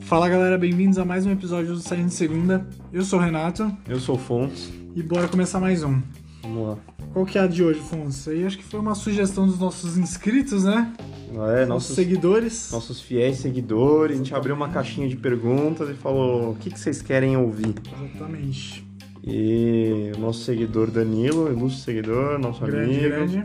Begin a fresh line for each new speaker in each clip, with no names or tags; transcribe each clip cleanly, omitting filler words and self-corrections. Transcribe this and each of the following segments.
Fala galera, bem-vindos a mais um episódio do Saindo de Segunda. Eu sou o Renato.
Eu sou o Fontes.
E bora começar mais um.
Vamos lá.
Qual que é a de hoje, Fontes? Aí acho que foi uma sugestão dos nossos inscritos, né?
Nossos
seguidores.
Nossos fiéis seguidores. A gente abriu uma caixinha de perguntas e falou o que vocês querem ouvir.
Exatamente.
E o nosso seguidor Danilo, ilustre seguidor, nosso amigo.
Grande.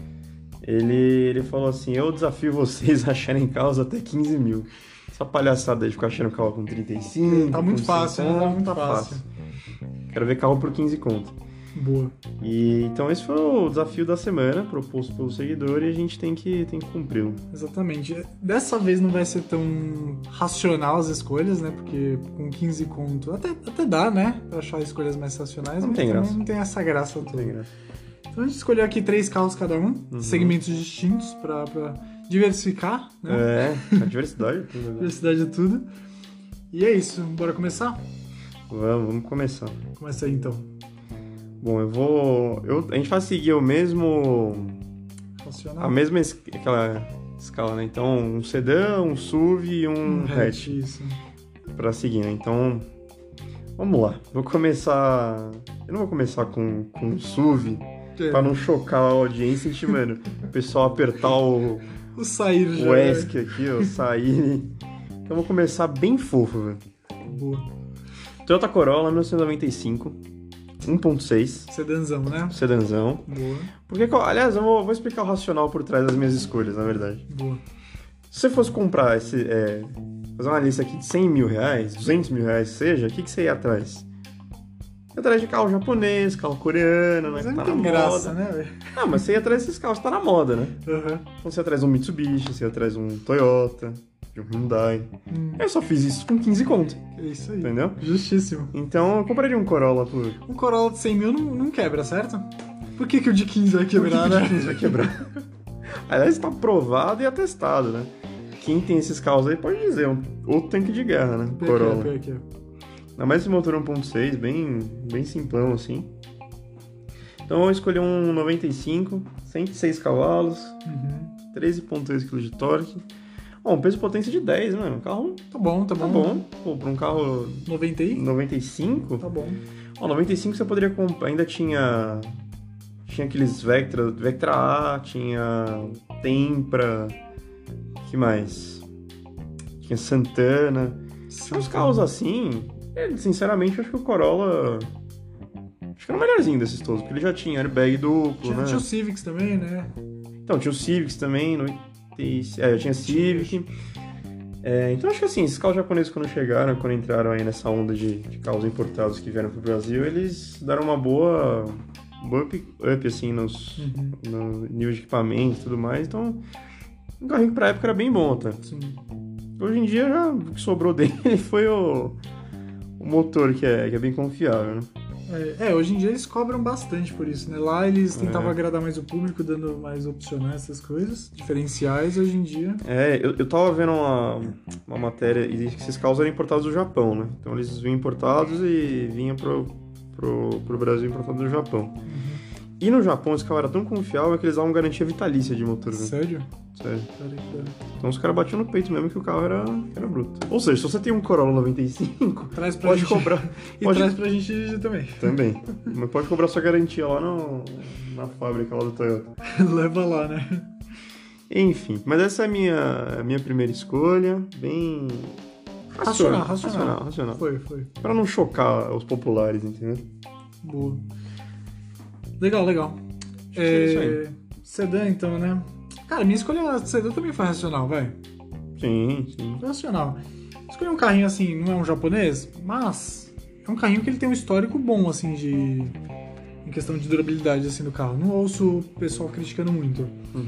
Ele falou assim, eu desafio vocês a acharem carros até 15 mil. Essa palhaçada aí de ficar achando carro com 35.
Tá muito
com
fácil,
50,
né? Tá muito fácil.
Quero ver carro por 15 conto.
Boa.
E então esse foi o desafio da semana, proposto pelo seguidor, e a gente tem que cumpri-lo.
Exatamente. Dessa vez não vai ser tão racional as escolhas, né? Porque com 15 conto até dá, né? Pra achar escolhas mais racionais,
Não
mas
tem
também
graça.
não tem essa graça toda.
Tem graça.
Então a gente escolheu aqui 3 carros cada um, segmentos distintos pra diversificar, né?
A diversidade. Tudo, né?
Diversidade de tudo. E é isso, bora começar?
Vamos começar.
Começa aí então.
Bom, a gente vai seguir o mesmo...
Racional.
A mesma aquela escala, né? Então, um sedã, um SUV e um hatch.
Isso.
Pra seguir, né? Então, vamos lá. Vou começar... Eu não vou começar com um SUV pra não chocar a audiência, mano. O pessoal apertar o
sair já.
o ESC aqui, o sair. Então, eu vou começar bem fofo, velho.
Boa.
Toyota Corolla 1995, 1.6.
Sedanzão, né?
Sedanzão.
Boa.
Porque, aliás, eu vou explicar o racional por trás das minhas escolhas, na verdade.
Boa.
Se você fosse comprar fazer uma lista aqui de 100 mil reais, 200 mil reais, seja, o que você ia atrás? Ia atrás de carro japonês, carro coreano,
Mas
né?
não
Que tá
tem
na
graça,
moda.
né, velho?
Ah, mas você ia atrás desses carros, tá na moda, né?
Aham.
Então você ia atrás de um Mitsubishi, você ia atrás de um Toyota, de um Hyundai. Eu só fiz isso com 15 conto,
É isso aí.
entendeu?
Justíssimo.
Então eu compraria um Corolla por...
Um Corolla de 100 mil não quebra, certo? Por que o de 15 vai quebrar, né?
15 vai quebrar. Aliás, tá provado e atestado, né? Quem tem esses carros aí pode dizer, outro tanque de guerra, né? Corolla.
Pior que é.
Ainda mais esse motor 1.6, bem simplão assim. Então eu escolhi um 95, 106 cavalos, 13.2 kg de torque. Bom, peso e potência de 10, né? Um carro
Tá bom.
tá bom. Pô, pra um carro
90 aí?
95...
Tá bom.
Ó, 95 você poderia comprar, ainda tinha aqueles Vectra A, tinha Tempra, que mais? Tinha Santana. Tinha uns carros assim, sinceramente, eu acho que o Corolla, acho que era o melhorzinho desses todos, porque ele já tinha airbag duplo, né?
Tinha o Civics também, né?
Então, tinha o Civics também, já tinha Civic. Então acho que assim, esses carros japoneses quando entraram aí nessa onda de carros importados que vieram pro Brasil, eles deram uma boa up assim, no nível de equipamento e tudo mais, então um carrinho que pra época era bem bom, tá?
Sim.
Hoje em dia já o que sobrou dele foi o motor que é bem confiável, né?
Hoje em dia eles cobram bastante por isso, né? Lá eles tentavam agradar mais o público, dando mais opcionais, essas coisas, diferenciais. Hoje em dia...
Eu tava vendo uma matéria, e esses carros eram importados do Japão, né? Então eles vinham importados e vinham pro Brasil importado do Japão. E no Japão esse carro era tão confiável que eles davam garantia vitalícia de motor, né?
Sério?
Sério.
Sério.
Então os caras batiam no peito mesmo que o carro era bruto. Ou seja, se você tem um Corolla 95,
Traz pra
pode
gente.
cobrar.
E traz pra gente dirigir também.
Também. Mas pode cobrar sua garantia lá na fábrica lá do Toyota.
Leva lá, né?
Enfim, mas essa é a minha primeira escolha. Bem... Racional.
Foi.
Pra não chocar os populares, entendeu?
Boa. Legal.
É isso aí.
Sedã, então, né? Cara, minha escolha sedã também foi racional, vai.
Sim.
Foi racional. Escolhi um carrinho assim, não é um japonês, mas é um carrinho que ele tem um histórico bom, assim, em questão de durabilidade, assim, do carro. Não ouço o pessoal criticando muito.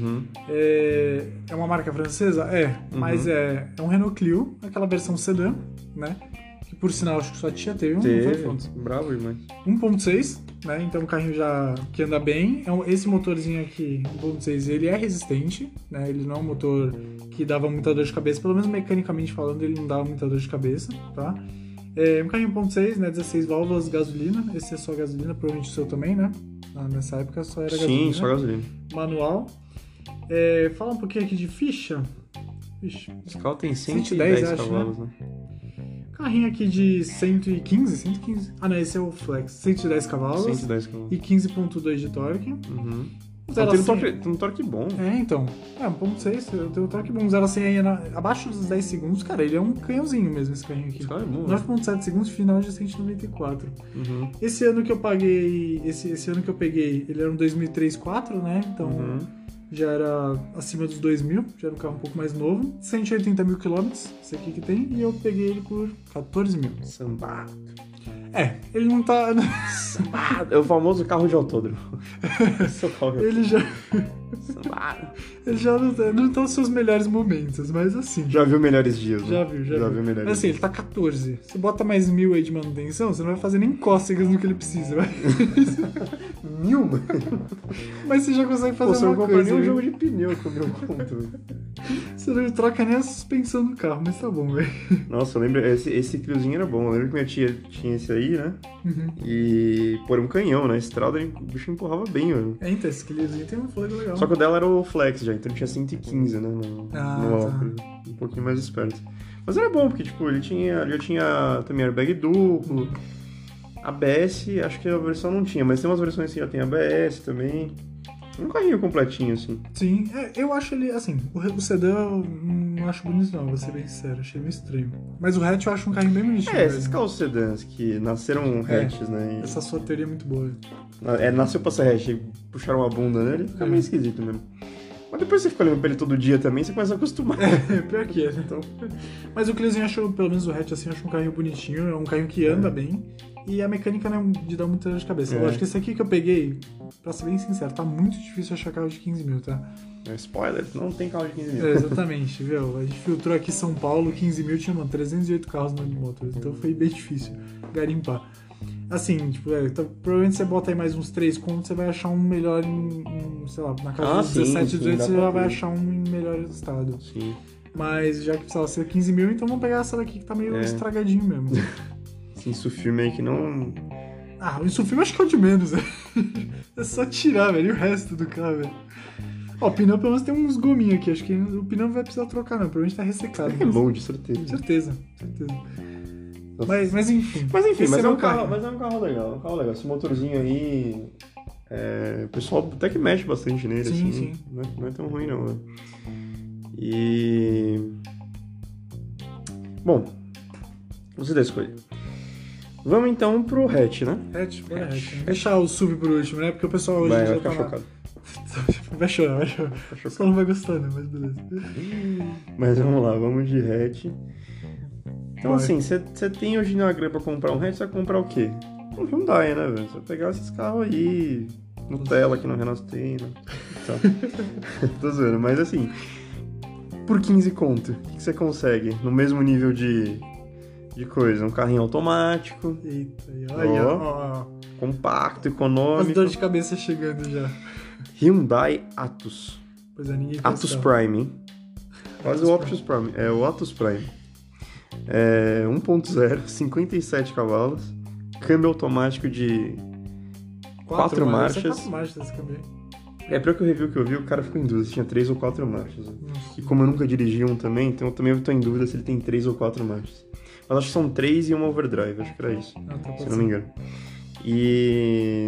É uma marca francesa? Mas é um Renault Clio, aquela versão sedã, né? Que por sinal, acho que sua tia teve um.
Bravo demais.
1.6, né? Então um carrinho já que anda bem. Esse motorzinho aqui, 1.6, ele é resistente, né? Ele não é um motor que dava muita dor de cabeça, pelo menos mecanicamente falando, ele não dava muita dor de cabeça, tá? Um carrinho 1.6, né? 16 válvulas, gasolina. Esse é só gasolina, provavelmente o seu também, né? Nessa época só era gasolina.
Sim, só gasolina.
Manual. Fala um pouquinho aqui de ficha.
Esse carro tem 110 cavalos, né?
carrinho aqui de 115. Ah, não, esse é o Flex. 110 cavalos.
110 km.
E 15,2 de torque.
Uhum.
Zero
Tem
a 100.
um torque bom.
Então. 1.6, eu tenho um torque bom. 0 a 100 aí abaixo dos 10 segundos, cara, ele é um canhãozinho mesmo, esse carrinho aqui.
Esse carro é bom, né?
9.7 segundos, final de 194.
Uhum.
Esse ano que eu paguei, esse ano que eu peguei, ele era um 2003-4, né? Então já era acima dos 2.000, já era um carro um pouco mais novo. 180 mil quilômetros, esse aqui que tem, e eu peguei ele por 14 mil.
Sambado.
Ele não tá...
É o famoso carro de autódromo. Esse é o carro de
Ele já...
Sambado.
Ele já não tá nos seus melhores momentos, mas assim...
Já viu melhores dias, né?
Já viu
melhores
mas assim, ele tá 14. Você bota mais 1.000 aí de manutenção, você não vai fazer nem cócegas no que ele precisa, vai.
1.000, mano?
Mas você já consegue fazer
você
uma
não compra
coisa.
nem um
viu?
jogo de pneu com o meu ponto.
Você não troca nem a suspensão do carro, mas tá bom, velho.
Nossa, eu lembro, esse Cliozinho era bom. Eu lembro que minha tia tinha esse aí, né? E pôr um canhão na estrada, o bicho empurrava bem, mano.
Então, esse Cliozinho tem um fôlego legal.
Só que o dela era o Flex já, então tinha 115, né? No
tá.
álcool, um pouquinho mais esperto. Mas era bom, porque tipo, ele já tinha também airbag duplo, ABS, acho que a versão não tinha, mas tem umas versões que já tem ABS também. Um carrinho completinho, assim.
Sim, eu acho ele, assim, o sedã eu não acho bonito não, vou ser bem sincero, achei meio estranho. Mas o hatch eu acho um carrinho bem bonitinho.
Esses carros sedãs que nasceram hatches, né?
Essa sua teoria é muito boa.
Nasceu pra ser hatch e puxaram a bunda nele, fica meio esquisito mesmo. Mas depois você fica olhando pra ele todo dia também, você começa a acostumar.
Pior que então. Mas o Cliozinho achou, pelo menos o hatch assim, eu acho um carrinho bonitinho, é um carrinho que anda bem. E a mecânica não é de dar muita dor de cabeça. Eu acho que esse aqui que eu peguei, pra ser bem sincero, tá muito difícil achar carro de 15 mil, tá?
Spoiler, não tem carro de 15 mil.
Exatamente, viu? A gente filtrou aqui São Paulo, 15 mil, tinha, 308 carros no Motors, então foi bem difícil garimpar. Assim, tipo, então, provavelmente você bota aí mais uns 3 contos, você vai achar um melhor sei lá, na casa dos 17, 18, você já vai achar um em melhor estado.
Sim.
Mas já que precisava ser 15 mil, então vamos pegar essa daqui que tá meio estragadinho mesmo.
Isso filme aí que não...
O Insufilme acho que é o de menos, velho. É só tirar, velho, e o resto do carro, velho. Ó, o pneu pelo menos tem uns gominhos aqui, acho que o pneu não vai precisar trocar não, provavelmente tá ressecado.
É bom, de certeza.
Certeza. Mas enfim.
Mas é um carro legal, Esse motorzinho aí... o pessoal até que mexe bastante nele,
sim.
Não é tão ruim não, né? E... Bom, você dá a escolha. Vamos então pro hatch, né?
Hatch. Deixar o SUV por último, né? Porque o pessoal hoje
vai
já
ficar
tá
chocado.
Vai chorar. O pessoal não vai gostar, né? Mas beleza.
Mas vamos lá, vamos de hatch. Então,
Vai.
assim, você tem hoje na grana pra comprar um hatch, você vai comprar o quê? Um Hyundai, né, velho? Você vai pegar esses carros aí, Nutella que no Renato tem, né? Tá. Tô zoando, mas assim, por 15 conto, o que você consegue? No mesmo nível de coisa, um carrinho automático.
Eita, aí, ó.
Compacto,
As
econômico.
dores de cabeça chegando já.
Hyundai Atus.
Pois é, ninguém
Atus Prime, hein? Quase o Optus Prime. É o Atus Prime. 1.0, 57 cavalos. Câmbio automático de 4 marchas.
4 marchas esse câmbio.
Pior que o review que eu vi, o cara ficou em dúvida se tinha 3 ou 4 marchas. E como eu nunca dirigi um também, então eu também estou em dúvida se ele tem 3 ou 4 marchas. Mas acho que são 3 e uma overdrive, acho que era isso. Se não me engano. E...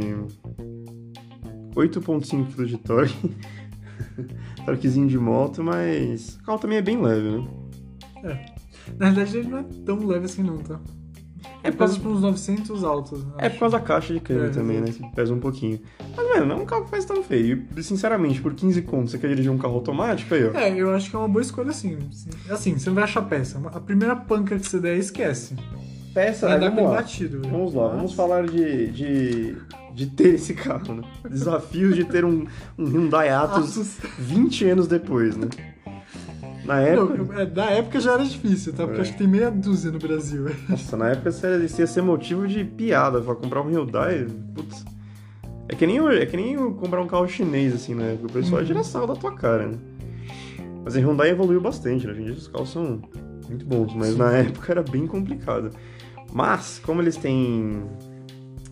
8.5 kg de torque. Torquezinho de moto, mas o carro também é bem leve, né?
Na verdade ele não é tão leve assim não, tá? Por causa de uns 900 altos.
É por causa da caixa de câmbio também, né? Que pesa um pouquinho. Mas, mano, não é um carro que faz tão feio. E, sinceramente, por 15 contos, você quer dirigir um carro automático aí, ó?
Eu acho que é uma boa escolha, assim. Assim, você não vai achar peça. A primeira panca que você der, esquece.
Peça,
vai dar
vamos lá.
batido.
Vamos lá, vamos falar de ter esse carro, né? Desafios de ter um Hyundai Atus 20 anos depois, né? Na época...
Não, da época já era difícil, tá? Porque acho que tem meia dúzia no Brasil.
Nossa, na época isso ia ser motivo de piada. Pra comprar um Hyundai, putz... É que nem eu comprar um carro chinês, assim, né? O pessoal tira sarro da tua cara, né? Mas a Hyundai evoluiu bastante, né? Hoje em dia os carros são muito bons, mas na época era bem complicado. Mas, como eles têm...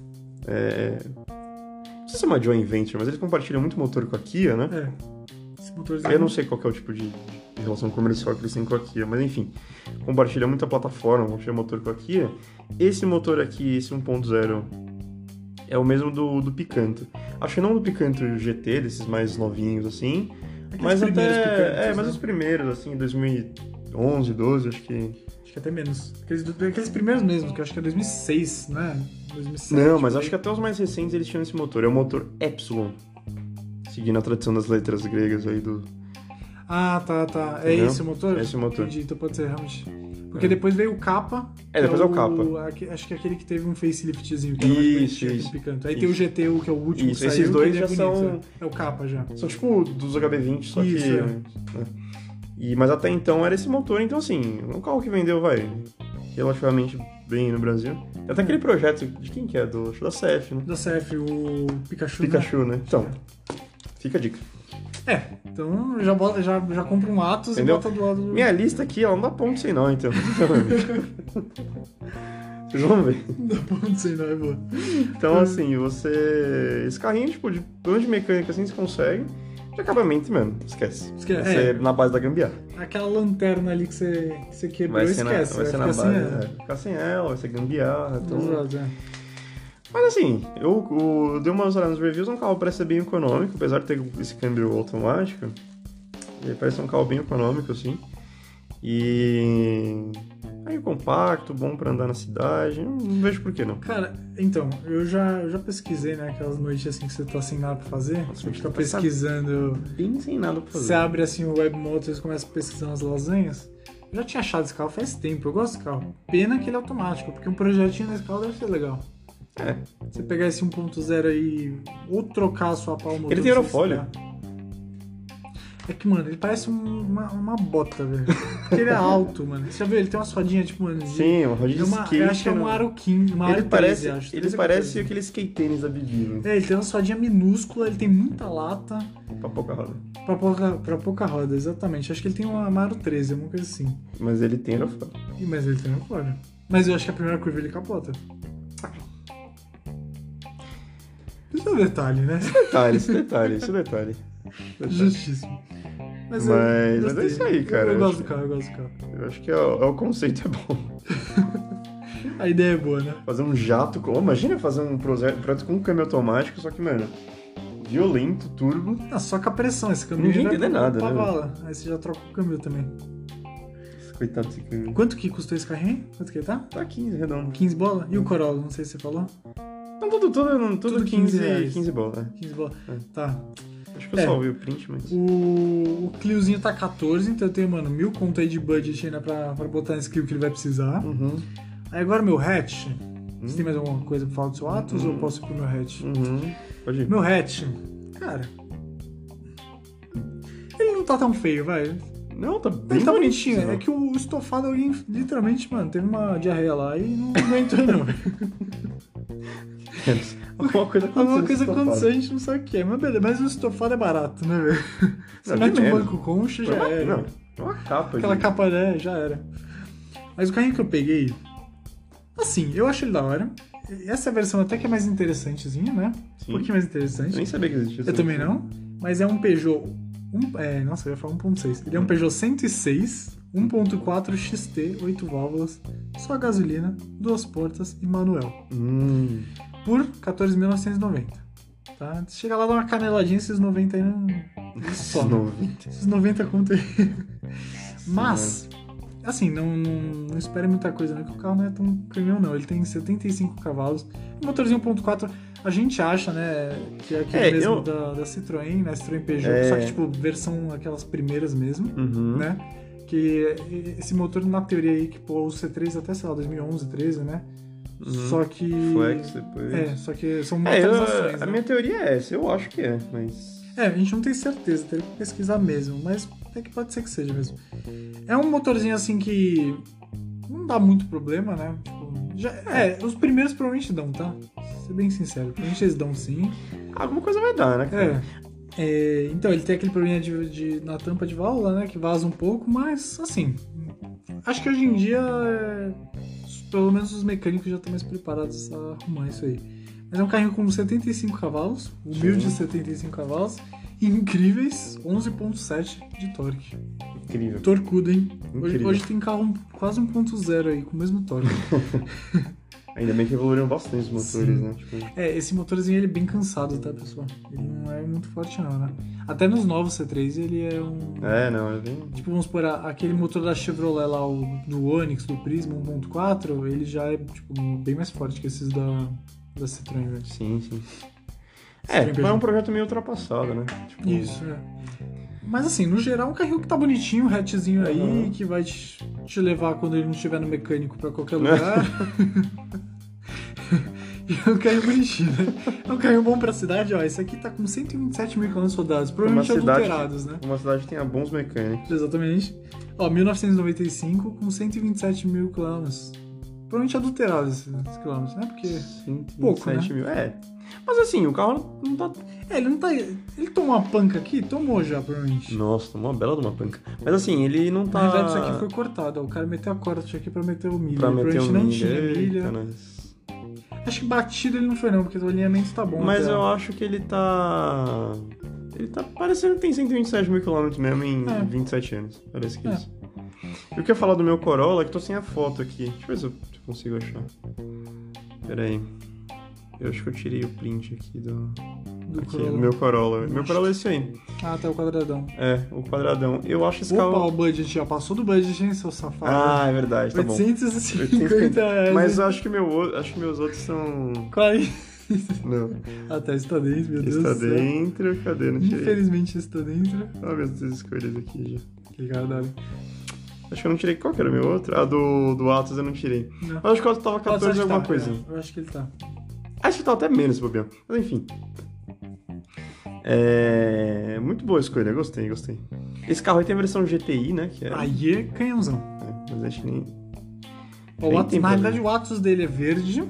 Não sei se é uma joint venture, mas eles compartilham muito motor com a Kia, né?
Esse Esse motorzinho...
Eu não sei qual que é o tipo de relação comercial que eles têm com a Kia, mas enfim, compartilha muita plataforma, compartilha motor com a Kia. Esse motor aqui, esse 1.0, é o mesmo do Picanto. Acho que não do Picanto GT, desses mais novinhos assim, mas até... mas os primeiros, assim, 2011, 12, acho que
até menos. Aqueles primeiros mesmo, que eu acho que é 2006, né? 2007.
Não, mas acho que até os mais recentes eles tinham esse motor. É o motor Epsilon. Seguindo a tradição das letras gregas aí do...
Ah, tá. É
Entendeu?
esse o motor?
É esse o motor.
Entendi, então pode ser realmente... Porque depois veio o Kappa.
Depois é o Kappa.
Acho que é aquele que teve um faceliftzinho. Que era mais
Isso.
Picanto. Aí tem o GT, que é o último
Isso,
que saiu.
esses dois
que
já
é bonito,
são...
É o Kappa já.
São tipo dos HB20, só
Isso,
que...
é.
Né? Mas até então era esse motor, então assim, um carro que vendeu, relativamente bem no Brasil. Tem até aquele projeto, de quem que é? Acho da CF, né?
Da CF, o Pikachu.
Pikachu, né? Então, fica a dica.
Então já compra um Atos.
Entendeu?
E bota do lado do...
Minha lista aqui, ela não dá ponto sem nó, então. Vocês vão ver.
Não dá ponto sem nó, é boa.
Então, assim, esse carrinho, tipo, de plano de mecânica, assim, você consegue. De acabamento, mano, esquece. Vai ser na base da gambiarra.
Aquela lanterna ali que você quebrou,
Vai ser
esquece.
vai ser na
ficar
base,
sem ela.
vai ficar sem ela, vai ser gambiarra. Então...
Exato,
Mas assim, eu dei umas olhadas nos reviews, um carro parece ser bem econômico, apesar de ter esse câmbio automático. Ele parece um carro bem econômico, assim. E... aí compacto, bom pra andar na cidade, não vejo por que não.
Cara, então, eu já pesquisei, né, aquelas noites assim que você tá sem nada pra fazer,
Nossa,
você fica
tá
pesquisando,
Bem sem nada pra fazer.
você abre assim o Web Motors e começa a pesquisar umas lasanhas. Eu já tinha achado esse carro faz tempo, eu gosto desse carro. Pena que ele é automático, porque um projetinho nesse carro deve ser legal. Você pegar esse 1.0 aí, ou trocar a sua pau motor...
Ele tem aerofólio.
É que, mano, ele parece uma bota, velho. Porque ele é alto, mano. Você já viu? Ele tem umas rodinhas, tipo, mano...
Sim, uma rodinha de skate.
Eu acho que é um aro 15, uma aro 13, acho.
Ele parece aqueles skate tênis da Bibi.
Ele tem uma rodinha minúscula, ele tem muita lata.
Pra pouca roda.
Pra pouca roda, exatamente. Acho que ele tem uma aro 13, alguma coisa assim.
Mas ele tem aerofólio.
Mas ele tem aerofólio. Mas eu acho que a primeira curva ele capota. Isso é um detalhe, né?
Esse detalhe.
Justíssimo. Mas
é isso aí, cara.
Eu gosto do carro.
Eu acho que é o conceito é bom.
A ideia é boa, né?
Fazer um jato... Imagina fazer um projeto com um câmbio automático, só que, mano, violento, turbo.
Só com a pressão. Esse câmbio
Ninguém
vai
entende nada,
pra
né?
vala. Aí você já troca o câmbio também.
Coitado desse câmbio.
Quanto que custou esse carrinho aí? Quanto que ele tá?
Tá 15, redondo.
15 bola? E o Corolla? Não sei se você falou.
Então tudo 15 bola.
15 bola. Tá.
Acho que eu salvei o print, mas...
O Cliozinho tá 14, então eu tenho, mano, 1.000 conto aí de budget ainda pra botar nesse Clio que ele vai precisar.
Uhum.
Aí agora meu hatch. Você tem mais alguma coisa pra falar do seu Atos ou eu posso ir pro meu hatch?
Pode ir.
Meu hatch, cara... ele não tá tão feio, vai.
Não, tá bem
Ele tá
bonitinho.
bonitinho. É que o estofado alguém, literalmente, mano, teve uma diarreia lá e não aguentou, não.
Alguma coisa
aconteceu, a gente não sabe o que é. Mas beleza, mas o estofado é barato, né, velho? Você mete um banco concha, já era.
Não, é uma capa.
Aquela capa, né, já era. Mas o carrinho que eu peguei, assim, eu acho ele da hora. Essa versão até que é mais interessantezinha, né?
Sim.
Um pouquinho mais interessante.
Eu nem sabia que existia.
Eu também não. Mas é um Peugeot... nossa, eu ia falar 1.6. Ele é um Peugeot 106, 1.4 XT, 8 válvulas, só gasolina, 2 portas e manual. Por 14.990. Tá? Chega lá, dá uma caneladinha, esses 90 aí não... Esses 90 conto aí. Mas, assim, não espere muita coisa, não, que o carro não é tão caminhão, não. Ele tem 75 cavalos. O motorzinho 1.4, a gente acha, né, que é aquele mesmo da Citroën, né, Citroën Peugeot, só que, tipo, versão aquelas primeiras mesmo, né? Que esse motor, na teoria aí, que pô, o C3 até, sei lá, 2011, 13, né? Só que...
Flex depois.
Só que são motorizações,
a
né?
minha teoria é essa, eu acho que é, mas...
A gente não tem certeza, teria que pesquisar mesmo, mas até que pode ser que seja mesmo. É um motorzinho assim que não dá muito problema, né? Tipo, os primeiros provavelmente dão, tá? Vou ser bem sincero, provavelmente eles dão sim.
Alguma coisa vai dar, né, cara?
Então, ele tem aquele probleminha na tampa de válvula, né? Que vaza um pouco, mas assim, acho que hoje em dia, pelo menos os mecânicos já estão mais preparados a arrumar isso aí. Mas é um carrinho com 75 cavalos, humilde 75 cavalos, e incríveis 11.7 de torque.
Incrível.
Torcudo, hein?
Incrível.
Hoje tem carro quase 1.0 aí, com o mesmo torque.
Ainda bem que evoluíram bastante os motores,
Sim.
né? Tipo...
Esse motorzinho ele é bem cansado, tá, pessoal? Ele não é muito forte não, né? Até nos novos C3 ele é um...
não, é bem...
Tipo, vamos supor, aquele motor da Chevrolet lá, do Onix, do Prisma 1.4, ele já é, tipo, bem mais forte que esses da Citroën, velho.
Sim.
Citroën
Mas é um projeto meio ultrapassado, né? Tipo...
Isso, Mas assim, no geral, um carrinho que tá bonitinho, um hatchzinho aí, que vai te levar quando ele não estiver no mecânico pra qualquer lugar. E é um carrinho bonitinho, né? É um carrinho bom pra cidade, ó. Esse aqui tá com 127 mil km rodados, provavelmente adulterados, né?
Uma cidade que tenha bons mecânicos.
Exatamente. Ó, 1995 com 127 mil km. Provavelmente adulterados esses quilômetros, né? Porque
127
pouco, né?
mil. Mas assim, o carro não tá...
ele não tá... Ele tomou uma panca aqui? Tomou já, provavelmente.
Nossa, tomou uma bela de uma panca. Mas assim, ele não tá...
Na verdade, isso aqui foi cortado. Ó. O cara meteu a corte aqui pra meter o milho.
Pra meter o
não
milho.
tinha milha.
Nós...
Acho que batido ele não foi não, porque o alinhamento tá bom.
Mas eu acho que ele tá... Ele tá parecendo que tem 127 mil quilômetros mesmo em 27 anos. Parece que é isso. Eu queria falar do meu Corolla, que tô sem a foto aqui. Deixa eu ver se eu consigo achar. Pera aí. Eu acho que eu tirei o print aqui do meu Corolla. Meu Corolla é esse aí.
Ah, tá o quadradão.
O quadradão. Eu acho esse
Opa,
carro...
o budget, já passou do budget, hein, seu safado?
Ah, é verdade, tá bom.
850 reais.
Mas eu acho que meus outros são...
Qual?
Não.
Ah, tá, está dentro, meu Deus
Está
do céu.
dentro, cadê? Não tirei.
Infelizmente está dentro.
Olha minhas duas escolhas aqui já.
Que caralho.
Acho que eu não tirei. Qual que era o meu outro? Ah, do Atos eu não tirei.
Não.
Eu acho que o Atos tava 14 alguma coisa.
Eu acho que ele tá.
Acho que tava até menos, bobeão. Mas enfim. Muito boa a escolha, gostei. Esse carro aí tem a versão GTI, né? Que é...
Aí é canhãozão.
Mas acho que nem...
O Atos, na realidade, o Atos dele é verde.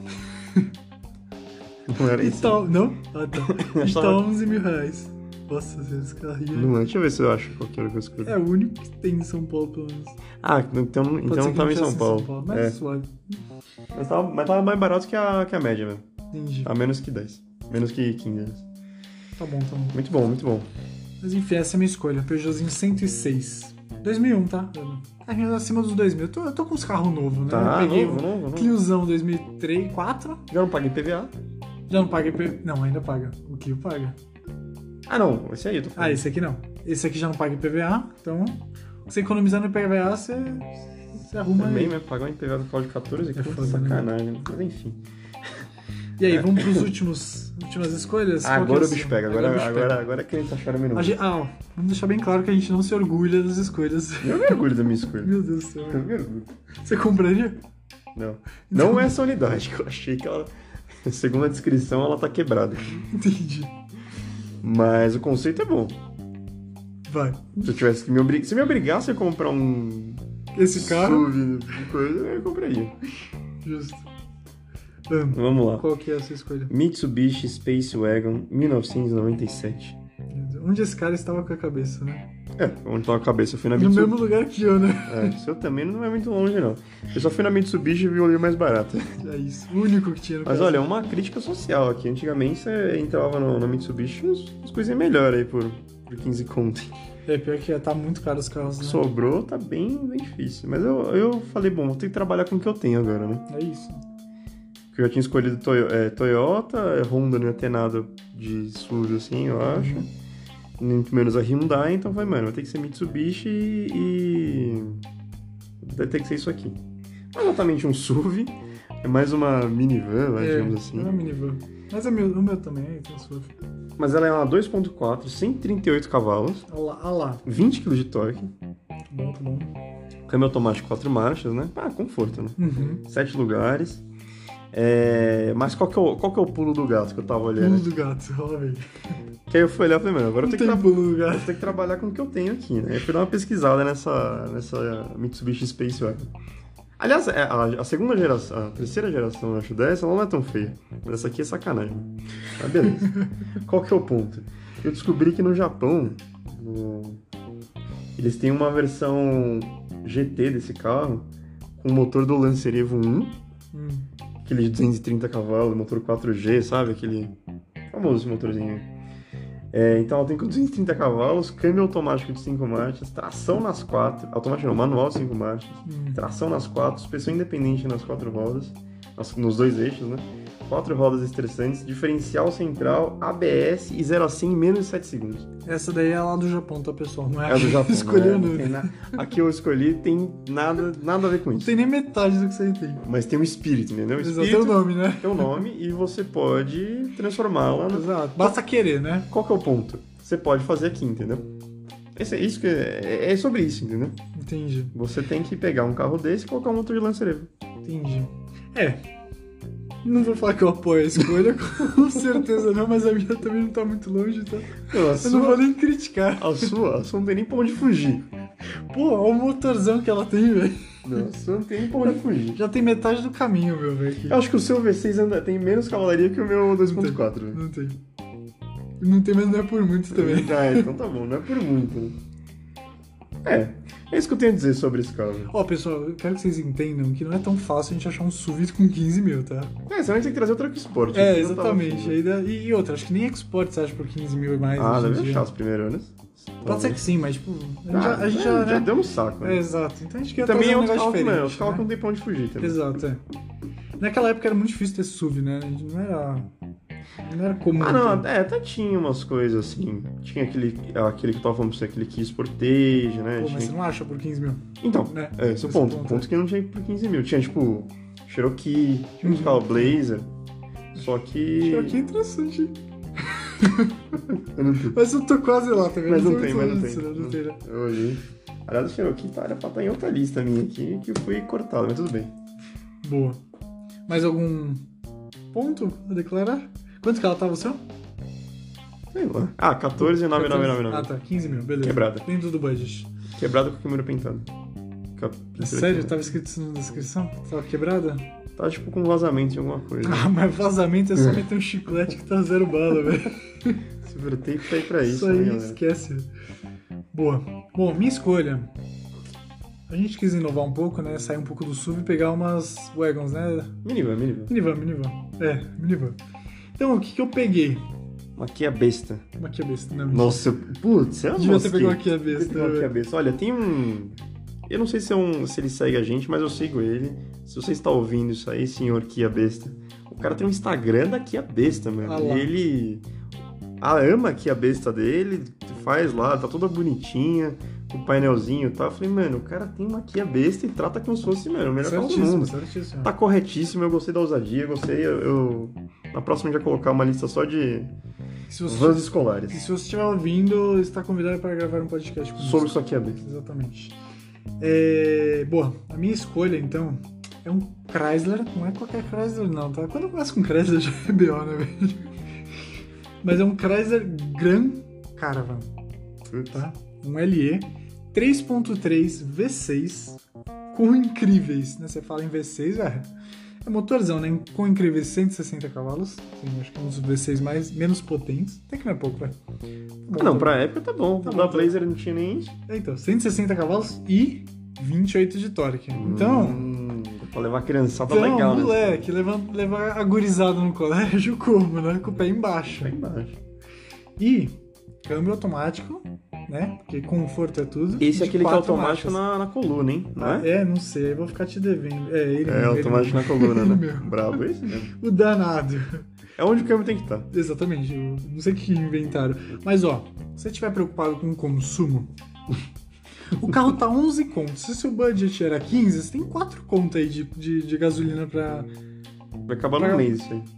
Não era isso?
Então, não? Ah, tá.
Achava-
Então, 11 mil reais. Nossa, esse carrinho
Não é. Deixa eu ver se eu acho qual que era que eu escolhi.
é o único que tem em São Paulo, pelo menos.
Ah, então
Pode ser
não
que
tava em
tivesse
São Paulo.
mas suave.
Mas tava mais barato que a média mesmo.
Entendi.
A menos que 10. Menos que 15.
Tá bom.
Muito bom.
Mas enfim, essa é a minha escolha. Peugeotzinho 106. 2001, tá? Carrinho acima dos 2000. Eu tô com os carros novos, né?
Tá,
Eu peguei
novo.
Cliozão 2003, 2004.
Já não paguei PVA?
Já não paguei... Não, ainda paga. O Clio paga.
Ah, não. Esse aí eu tô falando.
Ah, esse aqui não. Esse aqui já não paga IPVA, então... Você economizando IPVA, você arruma
Também,
aí.
né? Pagar um IPVA do Código 14 que é
foda,
sacanagem, né? Mas enfim.
E aí, vamos pros últimas escolhas? Qual que é
Agora o
sua?
bicho pega. Agora que a gente tá chorando
A gente- ó, vamos deixar bem claro que a gente não se orgulha das escolhas.
Eu me orgulho da minha escolha.
Meu Deus do céu.
Eu me orgulho.
Você compraria?
Não. Não é essa unidade, que eu achei que ela... Segundo a descrição, ela tá quebrada.
Entendi.
Mas o conceito é bom.
Vai.
Se eu tivesse que me obrigar... Se me obrigasse a comprar um...
Esse carro...
SUV de coisa, eu compraria.
Justo.
Vamos lá.
Qual que é a sua escolha?
Mitsubishi Space Wagon 1997.
Onde esse cara estava com a cabeça, né?
Onde tá a cabeça? Eu fui na
No
Mitsubishi.
mesmo lugar que eu, né?
O seu também não é muito longe, não. Eu só fui na Mitsubishi e vi o olho mais barato.
É isso. O único que tinha no
Mas
caso.
olha, é uma crítica social aqui. Antigamente você entrava na Mitsubishi umas coisinhas melhores aí por 15 conto.
Pior que tá muito caro os carros, né?
Sobrou, tá bem difícil. Mas eu falei, bom, vou ter que trabalhar com o que eu tenho agora, né?
É isso.
Porque eu já tinha escolhido Toyota, Honda não ia ter nada de SUV assim, eu acho. Muito menos a Hyundai, então foi, mano, vai ter que ser Mitsubishi e... vai ter que ser isso aqui. Não é exatamente um SUV, é mais uma minivan, digamos assim.
É uma minivan. Mas o meu também, tem SUV.
Mas ela é uma 2.4, 138 cavalos,
Olha lá.
20 kg de torque,
Tá bom.
câmbio automático 4 marchas, né? Conforto, né?
Uhum.
7 lugares. Mas qual que é o pulo do gato que eu tava olhando?
Pulo do gato, ó, velho.
Que aí eu fui olhar e falei, mano, agora eu
Não
tenho
tem
que
pulo do gato.
vou ter que trabalhar com o que eu tenho aqui, né? Eu fui dar uma pesquisada nessa Mitsubishi Space Wagon. Aliás, a segunda geração, a terceira geração, eu acho, dessa, ela não é tão feia. Mas essa aqui é sacanagem. Mas beleza. Qual que é o ponto? Eu descobri que no Japão, eles têm uma versão GT desse carro, com o motor do Lancer Evo 1, aquele de 230 cavalos, motor 4G, sabe? Aquele famoso motorzinho. Então ela tem com 230 cavalos, câmbio automático de 5 marchas, tração nas 4, automático não, manual de 5 marchas, tração nas 4, suspensão independente nas 4 rodas, nos 2 eixos, né? 4 rodas estressantes, diferencial central, ABS e 0 a 100 em menos de 7 segundos.
Essa daí é lá do Japão, tá, pessoal? Não é
É a do Japão.
escolheu
não é, Aqui eu escolhi, tem nada a ver com
Não
isso.
tem nem metade do que você tem.
Mas tem um espírito, entendeu?
Exato, tem o nome, né?
Tem o nome e você pode transformá-la.
Exato. Basta querer, né?
Qual que é o ponto? Você pode fazer aqui, entendeu? É sobre isso, entendeu?
Entendi.
Você tem que pegar um carro desse e colocar um motor de lança-livre.
Entendi. Não vou falar que eu apoio a escolha, com certeza não, mas a minha também não tá muito longe, tá? Eu não vou nem criticar.
A sua não tem nem pra onde fugir.
Pô, olha o motorzão que ela tem, velho.
Não, a sua não tem nem pra onde fugir.
Já tem metade do caminho, meu, velho.
Eu acho que o seu V6 tem menos cavalaria que o meu 2.4.
Não tem. Não tem, mas não é por muito também.
Então tá bom, não é por muito. Né? É isso que eu tenho a dizer sobre esse carro.
Ó, pessoal, eu quero que vocês entendam que não é tão fácil a gente achar um SUV com 15 mil, tá?
Você vai ter que trazer o Truck Sport.
Exatamente. E outra, acho que nem Export você acha por 15 mil e mais.
Deve achar os primeiros anos.
Pode ser que sim, mas tipo, a gente já
já deu no saco. Né?
Exato. Então a gente quer
também
trazer
é
um
outro
negócio
carro,
diferente.
Os carros que não tem pra onde fugir também.
Exato, Naquela época era muito difícil ter SUV, né? Não era comum.
Até tinha umas coisas assim. Tinha aquele que eu tava falando pra você, aquele Kia Sportage, né?
Pô, mas você não acha por 15 mil?
Então,
né?
Esse é o ponto. O ponto que não tinha por 15 mil. Tinha, tipo, Cherokee, tinha uns carros Blazer. Só que...
Cherokee é interessante.
Eu não tenho.
Mas eu tô quase lá, tá vendo?
Mas não tem.
Não tem, né?
Eu olhei. Aliás, o Cherokee era pra estar em outra lista minha aqui, que foi cortado, mas tudo bem.
Boa. Mais algum ponto a declarar? Quanto que ela tava, o seu?
Sei lá. 14,999.
Ah, tá. 15 mil, beleza.
Quebrada.
Dentro do budget.
Quebrada com o câmera pintado.
Sério? Tava escrito isso na descrição? Tava quebrada?
Tá tipo com vazamento de alguma coisa.
Mas vazamento é só meter um chiclete que tá 0 bala, velho.
Silver tape tá aí pra isso,
aí,
né, galera?
esquece. Boa. Bom, minha escolha. A gente quis inovar um pouco, né? Sair um pouco do SUV e pegar umas wagons, né?
Minivan.
Minivan. Então, o que eu peguei?
Uma Kia besta.
Uma Kia besta, né?
Nossa, putz, é uma
Devia ter pegado uma Kia besta.
Uma Kia besta. Olha, tem um... Eu não sei se ele segue a gente, mas eu sigo ele. Se você está ouvindo isso aí, senhor Kia besta. O cara tem um Instagram da Kia besta, mano. E ele ama a Kia besta dele, faz lá, tá toda bonitinha, com o painelzinho e tal. Eu falei, mano, o cara tem uma Kia besta e trata como se fosse, mano, o melhor carro do mundo.
Certíssimo.
Tá corretíssimo, eu gostei da ousadia, gostei. Na próxima a gente vai colocar uma lista só de vans escolares.
E se você estiver ouvindo, está convidado para gravar um podcast
sobre sua Kia besta.
Exatamente. Boa, a minha escolha, então, é um Chrysler. Não é qualquer Chrysler, não, tá? Quando eu começo com Chrysler, já é BO, né, velho? Mas é um Chrysler Grand Caravan, tá? Um LE 3.3 V6 com incríveis, né? Você fala em V6, é motorzão, né? Com incríveis 160 cavalos. Sim, acho que é um dos V6 menos potentes. Até que não é pouco, vai.
Não, pra época tá bom. O da Blazer não tinha nem isso.
Então, 160 cavalos e 28 de torque. Então...
pra levar a criançada legal, né?
Moleque, levar a gurizada no colégio como, né? Com o pé embaixo. E câmbio automático, né? Porque conforto é tudo.
Esse é aquele que é automático na coluna, hein? Não é?
Não sei, eu vou ficar te devendo. Ele
automático na coluna, né?
Meu.
Brabo, esse mesmo.
O danado.
É onde o câmbio tem que estar.
Exatamente, eu não sei o que inventaram. Mas ó, se você estiver preocupado com o consumo, o carro tá 11 contos. Se o seu budget era 15, você tem 4 contos aí de gasolina pra...
Vai acabar no mês isso aí.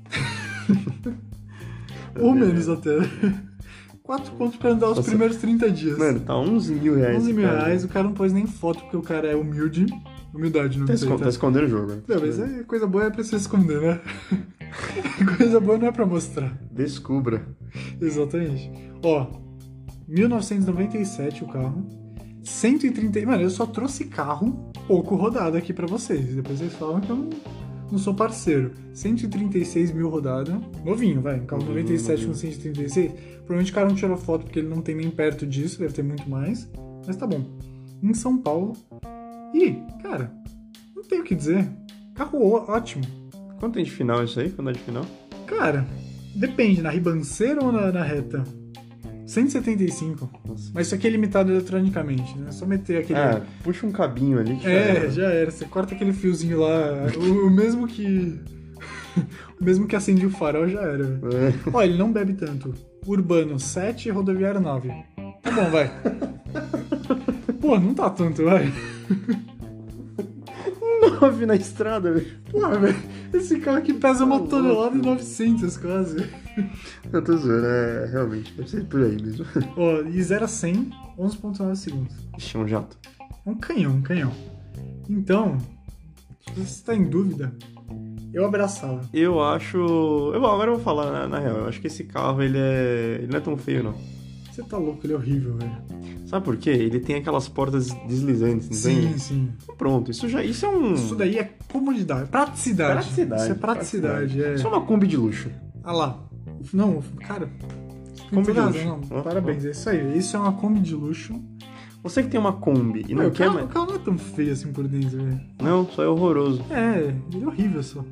Ou menos até. 4 contos pra andar os primeiros 30 dias.
Mano, tá 11 mil reais.
11 mil reais, o cara não pôs nem foto porque o cara é humilde. Humildade, não sei.
Tá escondendo o jogo. Né?
Não, mas coisa boa é pra se esconder, né? Coisa boa não é pra mostrar.
Descubra.
Exatamente. Ó, 1997 o carro. 130... Mano, eu só trouxe carro pouco rodado aqui pra vocês. Depois vocês falam que eu não sou parceiro. 136 mil rodada. Novinho, vai. Um carro 97 com 136. Provavelmente o cara não tirou foto porque ele não tem nem perto disso. Deve ter muito mais. Mas tá bom. Em São Paulo. E, cara, não tenho o que dizer. Carro ótimo.
Quanto tem de final isso aí? Quando é de final?
Cara, depende, na ribanceira ou na reta? 175.
Nossa.
Mas isso aqui é limitado eletronicamente, né? É só meter aquele...
Puxa um cabinho ali que
já era. Você corta aquele fiozinho lá, o mesmo que... o mesmo que acende o farol já era. Ó, ele não bebe tanto. Urbano 7 e rodoviário 9. Tá bom, vai. Pô, não tá tanto, vai.
9 na estrada, velho.
Pô, velho, esse carro aqui pesa uma tonelada e 900 quase.
Eu tô zoando, realmente, deve ser por aí mesmo.
Ó, e 0 a 100, 11,9 segundos.
Ixi, é um jato.
É um canhão. Então, se você tá em dúvida, eu abraçava.
Eu acho... Agora eu vou falar na real. Eu acho que esse carro, ele não é tão feio, não.
Você tá louco, ele é horrível, velho.
Sabe por quê? Ele tem aquelas portas deslizantes, não tem?
Sim.
Pronto, isso é um...
Isso daí é comodidade, praticidade. Isso é praticidade,
praticidade.
é.
Isso é uma Kombi de luxo.
Ah lá. Não, cara...
Kombi de luxo.
Não, parabéns, é isso aí. Isso é uma Kombi de luxo.
Você que tem uma Kombi e não quer mais...
O carro não é tão feio assim por dentro, velho.
Não, só é horroroso.
Ele é horrível só.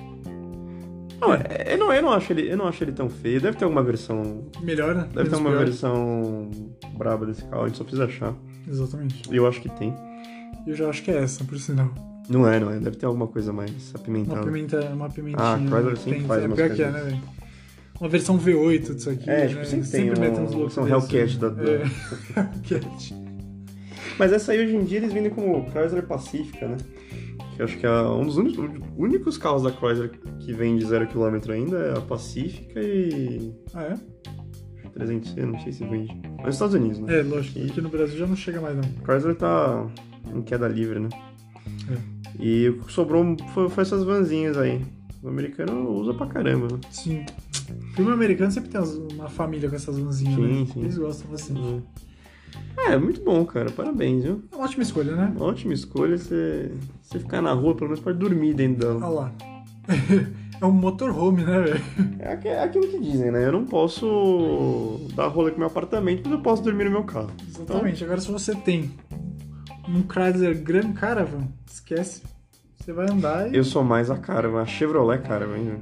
Não, eu não acho ele tão feio. Deve ter alguma versão...
Melhor, né?
Deve ter uma versão braba desse carro, a gente só precisa achar.
Exatamente.
Eu acho que tem.
Eu já acho que é essa, por sinal.
Não é. Deve ter alguma coisa mais apimentada.
Uma pimentinha.
Ah, Chrysler sempre faz umas
pior
coisas.
que é, né, velho? Uma versão V8 disso aqui.
Tipo, sempre tem
metem uns loucos
um Hellcat da...
Hellcat.
Mas essa aí, hoje em dia, eles vendem como Chrysler Pacifica, né? Que eu acho que é um dos únicos carros da Chrysler que vende 0 km ainda, é a Pacifica e...
Ah, é?
300C, não sei se vende. Mas nos Estados Unidos, né?
É, lógico. Aqui no Brasil já não chega mais, não.
Chrysler tá em queda livre, né? E o que sobrou foi essas vanzinhas aí. O americano usa pra caramba, né?
Sim. Filme americano sempre tem uma família com essas vanzinhas, né?
Sim.
Eles gostam bastante.
Muito bom, cara. Parabéns, viu?
É uma ótima escolha, né?
Ótima escolha. Você ficar na rua, pelo menos pode dormir dentro dela.
Olha lá. É um motorhome, né, velho?
É aquilo que dizem, né? Eu não posso dar rolê com meu apartamento, mas eu posso dormir no meu carro.
Exatamente. Então... Agora, se você tem um Chrysler Grand Caravan, esquece. Você vai andar e...
Eu sou mais a Caravan, a Chevrolet Caravan, hein?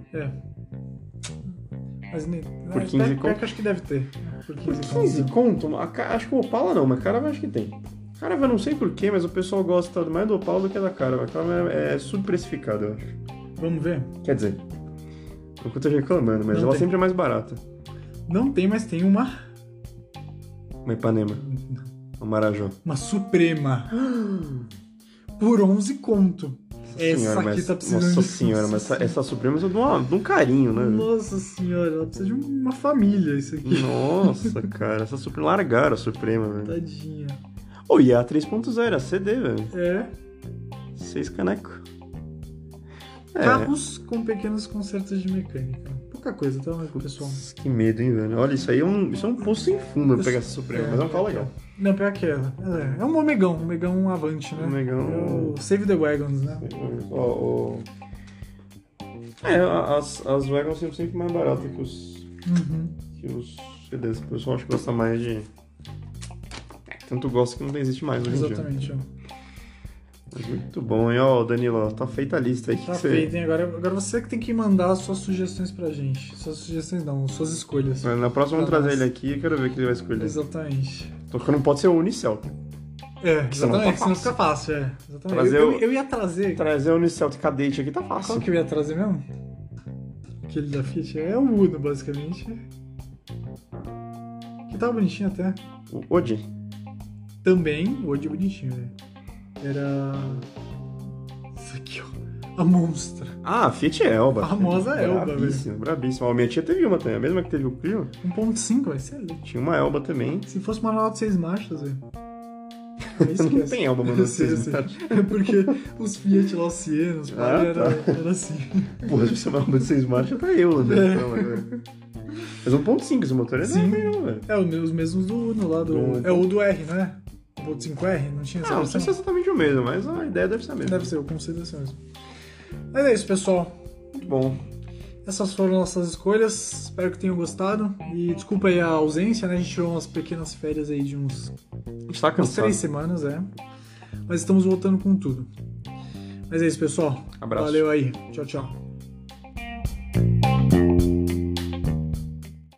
Mas
por 15 conto?
Acho que deve ter. Por
15 conto? Acho que o Opala não, mas Caravan acho que tem. Caravan não sei porquê, mas o pessoal gosta mais do Opala do que da Caravan. A Caravan é subprecificada, eu acho.
Vamos ver?
Quer dizer, não que eu tô reclamando, mas
não
ela
tem.
sempre é mais barata.
Não tem, mas tem uma...
Uma Ipanema. Uma Marajó.
Uma Suprema. Por 11 conto. Essa aqui
mas,
tá precisando
nossa
de...
senhora, mas essa Suprema é de um carinho, né?
Nossa senhora, ela precisa de uma família, isso aqui.
Nossa, cara, essa Suprema... Largaram a Suprema, velho.
Tadinha.
E a 3.0, a CD, velho. 6 caneco.
Carros com pequenos consertos de mecânica. Pouca coisa, tá, pessoal?
Que medo, hein, velho? Olha, isso aí é um poço sem fundo pra pegar essa Suprema, mas é um carro legal.
Não, pior que ela. É um Omegão Avante, né?
Omegão...
É o Save the Wagons, né?
As Wagons são sempre mais baratas que os CDs. O pessoal acho que gosta mais de... Tanto gosta que não existe mais hoje em dia.
Exatamente,
Mas muito bom, hein? Ó, Danilo, tá feita a lista aí.
Tá feito, hein? Agora você que tem que mandar suas sugestões pra gente. Suas sugestões não, suas escolhas.
Na próxima vamos trazer ele aqui e quero ver o que ele vai escolher.
Exatamente.
Só que não pode ser o Unicel.
Exatamente, senão fica fácil, Exatamente. Eu ia trazer...
Trazer o Unicel Cadete aqui tá fácil.
Qual que eu ia trazer mesmo? Aquele da Fiat? É o Uno, basicamente. Que tava bonitinho até.
O Odi?
Também, o Odi é bonitinho, velho. Era... Isso aqui, ó. A Monstra.
Ah, a Fiat Elba.
A famosa Elba,
velho. Brabíssima. A minha tia teve uma também, a mesma que teve o Clio.
1.5, vai ser ali.
Tinha uma Elba também.
Se fosse uma manual de 6 marchas, velho.
Não tem Elba manual de 6 marchas.
É porque os Fiat lá, os Siena, os era assim.
Porra, se você uma Elba de 6 marchas, tá eu, né? Mas 1.5 esse motor é não, velho.
É os mesmos do Uno lá, é o do R, não é? 1.5R? Não tinha essa
não sei se é exatamente o mesmo, mas a ideia deve ser a mesma.
Deve ser, o conceito deve ser mesmo. Mas é isso, pessoal.
Muito bom.
Essas foram nossas escolhas. Espero que tenham gostado. E desculpa aí a ausência, né? A gente tirou umas pequenas férias aí de uns...
A gente tá cansado.
3 semanas, Mas estamos voltando com tudo. Mas é isso, pessoal.
Abraço.
Valeu aí. Tchau, tchau.